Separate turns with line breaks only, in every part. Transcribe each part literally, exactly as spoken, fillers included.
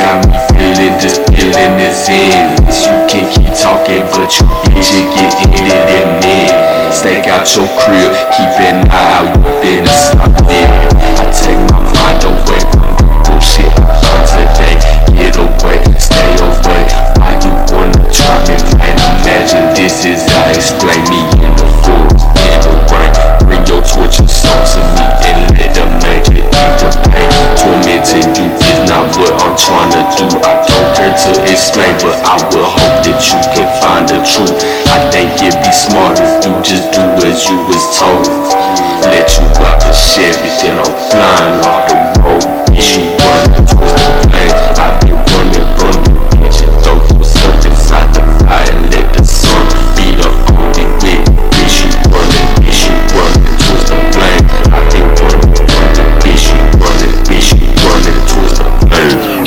got me feeling, this feeling is endless. You can keep talking, but you bitch, it get ended in me. Stake out your crib, keep an eye out, you finna stop there. I take my mind away from the bullshit I done today. Get away, stay away. Why you wanna try me, man? Imagine this is how I explain me in the forest, in the rain. Bring your torture soul to me and let them make it eat the pain. Tormenting you is not what I'm trying to do. I don't care to explain, but I will hope that you can find the truth. I think it'd be smart if you just do as you was told. Let you out the Chevy, then I'm flying off the road. Bitch, you running towards the plane. I be running, running, bitch, and throw yourself inside the fire and let the sun beat up on me with. Bitch, you running, bitch, you running towards the flame. I be running, running, bitch, you running, bitch, you running towards the flame.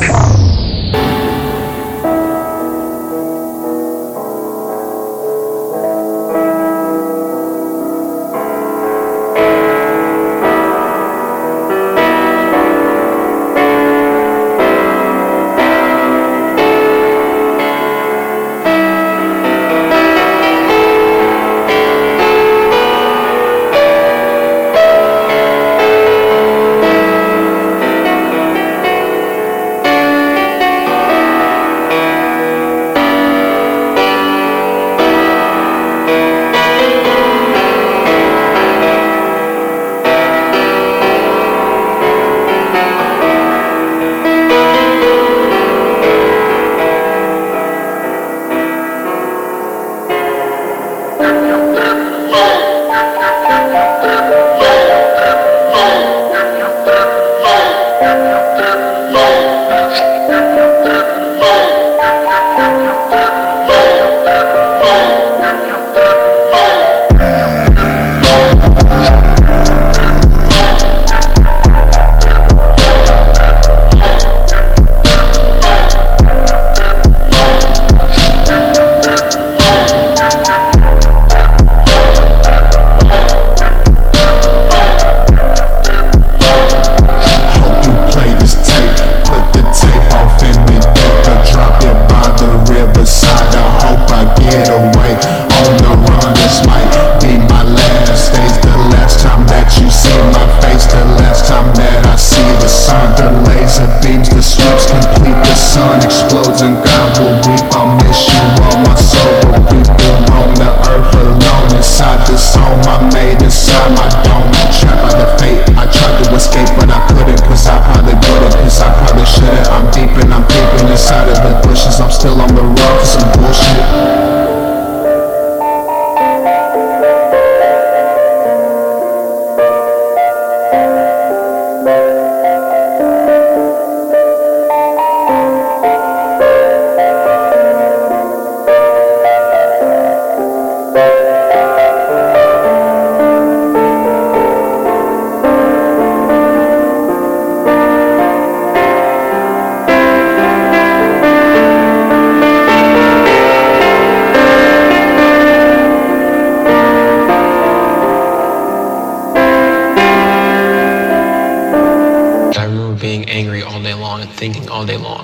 Thinking all day long,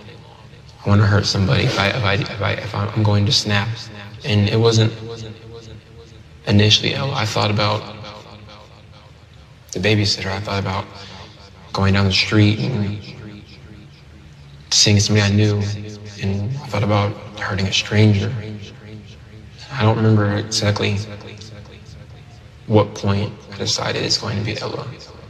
I want to hurt somebody. If I, if I, if I, if I'm going to snap, and it wasn't initially. I thought about the babysitter. I thought about going down the street and seeing somebody I knew, and I thought about hurting a stranger. I don't remember exactly what point I decided it's going to be Ella.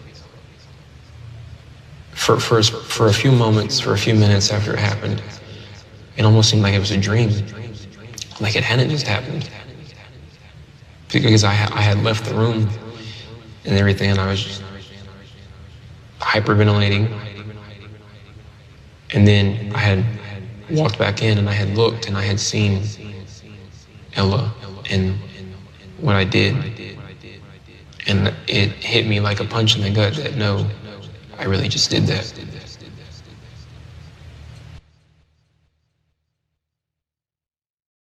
For, for, for a few moments, for a few minutes after it happened, it almost seemed like it was a dream, like it hadn't just happened. Because I, I had left the room and everything, and I was just hyperventilating. And then I had walked back in and I had looked and I had seen Ella and what I did. And it hit me like a punch in the gut that no, I really just did that.